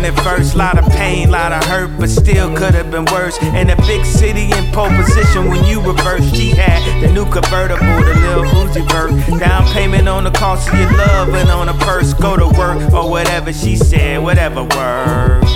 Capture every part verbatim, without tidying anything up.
at first, lot of pain, lot of hurt, but still could have been worse. In a big city in pole position when you reverse, she had the new convertible, the Lil Uzi Vert. Down payment on the cost of your love and on a purse. Go to work or whatever she said, whatever works.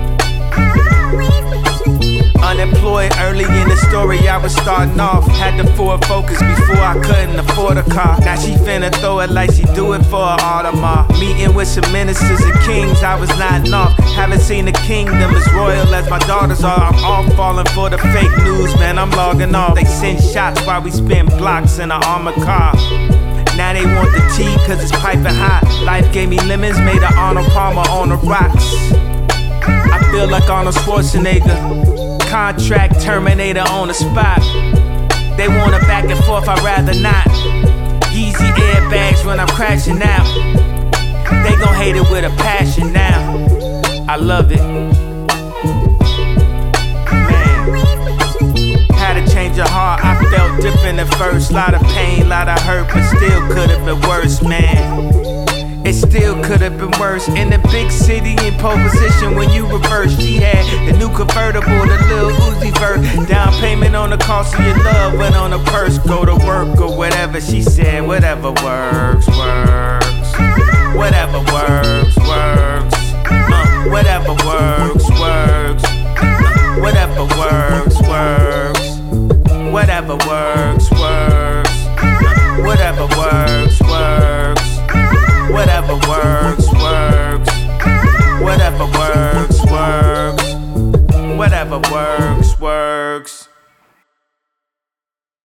Unemployed early in the story, I was starting off. Had to Ford Focus before I couldn't afford a car. Now she finna throw it like she do it for an Audemars. Meeting with some ministers and kings, I was nodding off. Haven't seen the kingdom as royal as my daughters are. I'm all falling for the fake news, man, I'm logging off. They send shots while we spin blocks in an armored car. Now they want the tea cause it's piping hot. Life gave me lemons, made an Arnold Palmer on the rocks. I feel like Arnold Schwarzenegger. Contract terminator on the spot. They want it back and forth, I'd rather not. Yeezy airbags when I'm crashing out. They gon' hate it with a passion now. I love it. Man, had to change your heart, I felt different at first. Lot of pain, lot of hurt, but still could've been worse, man. It still could have been worse. In a big city in pole position when you reverse. She had the new convertible, the Lil Uzi Vert. Down payment on the cost of your love, went on a purse. Go to work or whatever she said, whatever works, works. Whatever works, works. Uh, whatever works, works. Uh, whatever works, works. Whatever works, works.